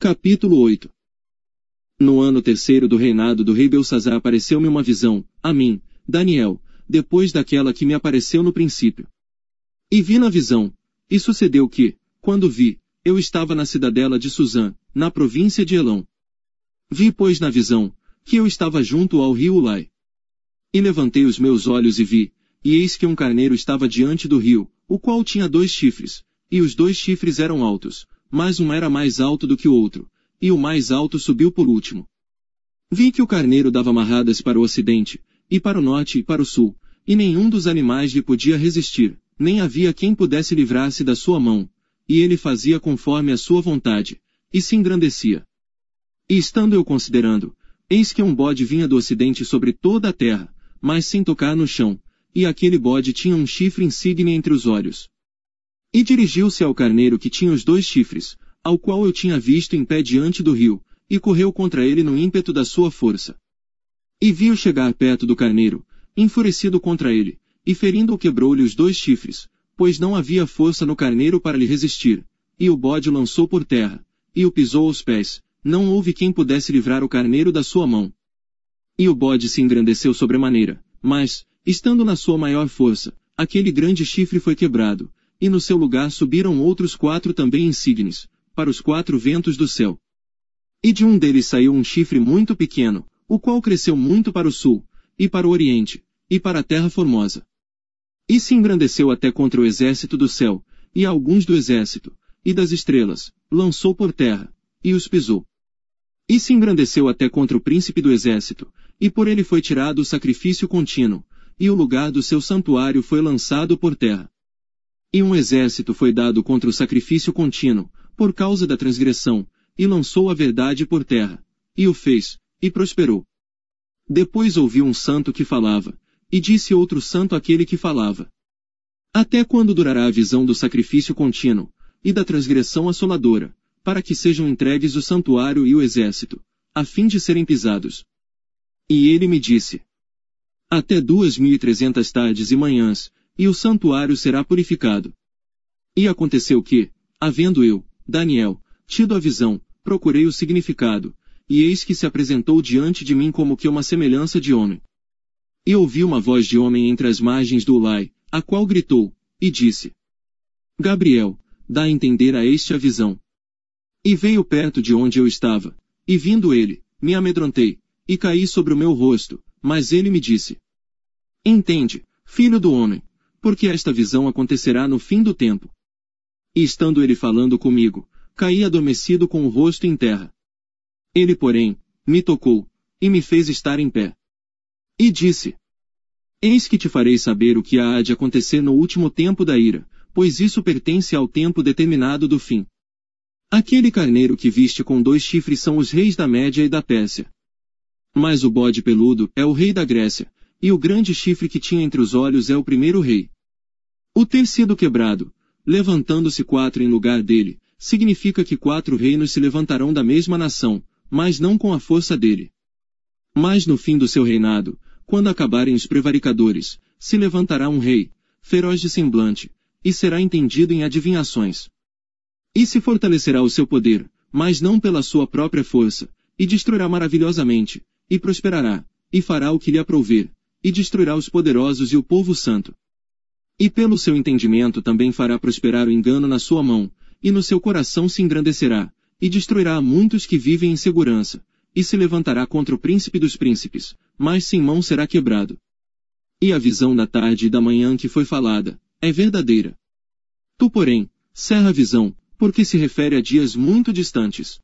Capítulo 8. No ano terceiro do reinado do rei Belsazar apareceu-me uma visão, a mim, Daniel, depois daquela que me apareceu no princípio. E vi na visão, e sucedeu que, quando vi, eu estava na cidadela de Susã, na província de Elão. Vi, pois, na visão, que eu estava junto ao rio Ulai. E levantei os meus olhos e vi, e eis que um carneiro estava diante do rio, o qual tinha 2 chifres, e os 2 chifres eram altos, mas um era mais alto do que o outro, e o mais alto subiu por último. Vi que o carneiro dava marradas para o ocidente, e para o norte e para o sul, e nenhum dos animais lhe podia resistir, nem havia quem pudesse livrar-se da sua mão, e ele fazia conforme a sua vontade, e se engrandecia. E estando eu considerando, eis que um bode vinha do ocidente sobre toda a terra, mas sem tocar no chão, e aquele bode tinha um chifre insígne entre os olhos. E dirigiu-se ao carneiro que tinha os 2 chifres, ao qual eu tinha visto em pé diante do rio, e correu contra ele no ímpeto da sua força. E vi-o chegar perto do carneiro, enfurecido contra ele, e ferindo-o quebrou-lhe os 2 chifres, pois não havia força no carneiro para lhe resistir, e o bode o lançou por terra, e o pisou aos pés, não houve quem pudesse livrar o carneiro da sua mão. E o bode se engrandeceu sobremaneira, mas, estando na sua maior força, aquele grande chifre foi quebrado, e no seu lugar subiram outros 4 também insígnes, para os 4 ventos do céu. E de um deles saiu um chifre muito pequeno, o qual cresceu muito para o sul, e para o oriente, e para a terra formosa. E se engrandeceu até contra o exército do céu, e alguns do exército, e das estrelas, lançou por terra, e os pisou. E se engrandeceu até contra o príncipe do exército, e por ele foi tirado o sacrifício contínuo, e o lugar do seu santuário foi lançado por terra. E um exército foi dado contra o sacrifício contínuo, por causa da transgressão, e lançou a verdade por terra, e o fez, e prosperou. Depois ouviu um santo que falava, e disse outro santo àquele que falava: Até quando durará a visão do sacrifício contínuo, e da transgressão assoladora, para que sejam entregues o santuário e o exército, a fim de serem pisados? E ele me disse: Até 2300 tardes e manhãs, e o santuário será purificado. E aconteceu que, havendo eu, Daniel, tido a visão, procurei o significado, e eis que se apresentou diante de mim como que uma semelhança de homem. E ouvi uma voz de homem entre as margens do Ulai, a qual gritou, e disse: Gabriel, dá a entender a este a visão. E veio perto de onde eu estava, e vindo ele, me amedrontei, e caí sobre o meu rosto, mas ele me disse: Entende, filho do homem, porque esta visão acontecerá no fim do tempo. E estando ele falando comigo, caí adormecido com o rosto em terra. Ele, porém, me tocou, e me fez estar em pé. E disse: Eis que te farei saber o que há de acontecer no último tempo da ira, pois isso pertence ao tempo determinado do fim. Aquele carneiro que viste com 2 chifres são os reis da Média e da Pérsia. Mas o bode peludo é o rei da Grécia, e o grande chifre que tinha entre os olhos é o primeiro rei. O ter sido quebrado, levantando-se 4 em lugar dele, significa que 4 reinos se levantarão da mesma nação, mas não com a força dele. Mas no fim do seu reinado, quando acabarem os prevaricadores, se levantará um rei, feroz de semblante, e será entendido em adivinhações. E se fortalecerá o seu poder, mas não pela sua própria força, e destruirá maravilhosamente, e prosperará, e fará o que lhe aprouver, e destruirá os poderosos e o povo santo. E pelo seu entendimento também fará prosperar o engano na sua mão, e no seu coração se engrandecerá, e destruirá a muitos que vivem em segurança, e se levantará contra o príncipe dos príncipes, mas sem mão será quebrado. E a visão da tarde e da manhã que foi falada, é verdadeira. Tu, porém, cerra a visão, porque se refere a dias muito distantes.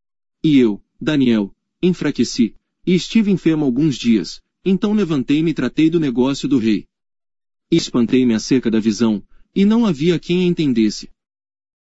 E eu, Daniel, enfraqueci, e estive enfermo alguns dias, então levantei-me e tratei do negócio do rei. E espantei-me acerca da visão, e não havia quem a entendesse.